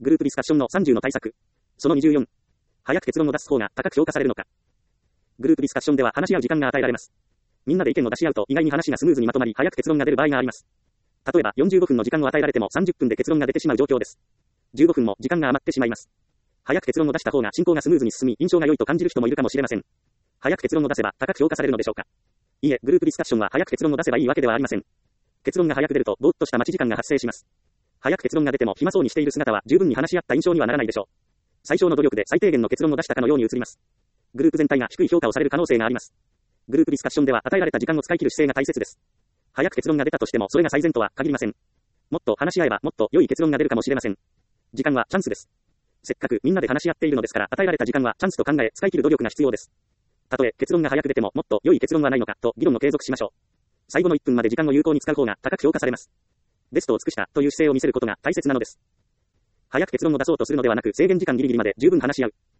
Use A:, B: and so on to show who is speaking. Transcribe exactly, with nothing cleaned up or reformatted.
A: グループディスカッションのさんじゅうの対策。そのにじゅうよん。早く結論を出す方が高く評価されるのか。グループディスカッションでは話し合う時間が与えられます。みんなで意見を出し合うと意外に話がスムーズにまとまり早く結論が出る場合があります。例えばよんじゅうごふんの時間を与えられてもさんじゅっぷんで結論が出てしまう状況です。じゅうごふんも時間が余ってしまいます。早く結論を出した方が進行がスムーズに進み印象が良いと感じる人もいるかもしれません。早く結論を出せば高く評価されるのでしょうか。いいえ、グループディスカッションは早く結論を出せばいいわけではありません。結論が早く出るとぼーっとした待ち時間が発生します。早く結論が出ても暇そうにしている姿は十分に話し合った印象にはならないでしょう。最小の努力で最低限の結論を出したかのように映ります。グループ全体が低い評価をされる可能性があります。グループディスカッションでは与えられた時間を使い切る姿勢が大切です。早く結論が出たとしてもそれが最善とは限りません。もっと話し合えばもっと良い結論が出るかもしれません。時間はチャンスです。せっかくみんなで話し合っているのですから与えられた時間はチャンスと考え使い切る努力が必要です。たとえ結論が早く出てももっと良い結論はないのかと議論を継続しましょう。最後のいっぷんまで時間を有効に使う方が高く評価されます。ベストを尽くしたという姿勢を見せることが大切なのです。早く結論を出そうとするのではなく制限時間ギリギリまで十分話し合う。